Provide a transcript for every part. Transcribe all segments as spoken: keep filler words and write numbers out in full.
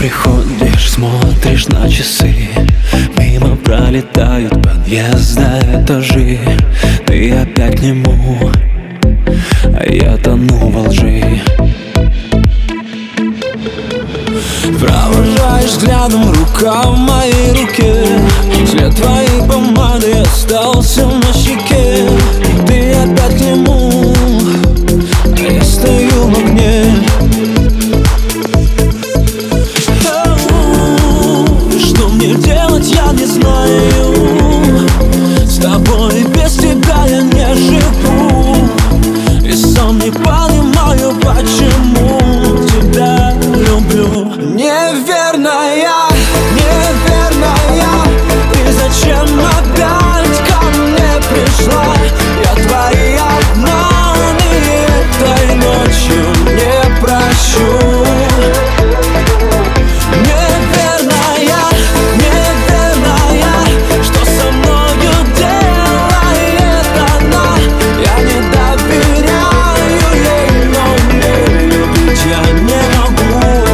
приходишь, смотришь на часы, мимо пролетают подъезда, этажи. Ты опять к нему, а я тону во лжи. Провожаешь взглядом, рука в моей руке, след твоей помады остался на щеке. Ты опять к нему, а я стою в огне. Что мне делать, я не знаю. С тобой без тебя я не живу, и сам не понимаю, почему тебя люблю. Неверная, неверная, ты зачем опять ко мне пришла? Я твои обманы этой ночью не прощу. Неверная, неверная, что со мною делает она? Я не доверяю ей, но не любить я не могу.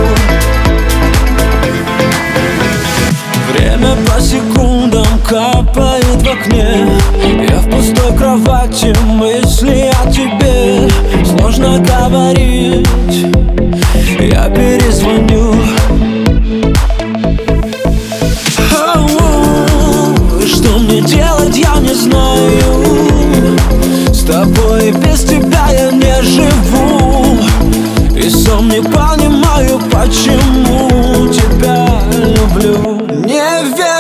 Время по секундам капает в окне. Я в пустой кровати, мысли о тебе. Сложно говорить, я перезвоню. Ау, что мне делать, я не знаю. С тобой без тебя я не живу, и сам не понимаю, почему тебя люблю. Не верю.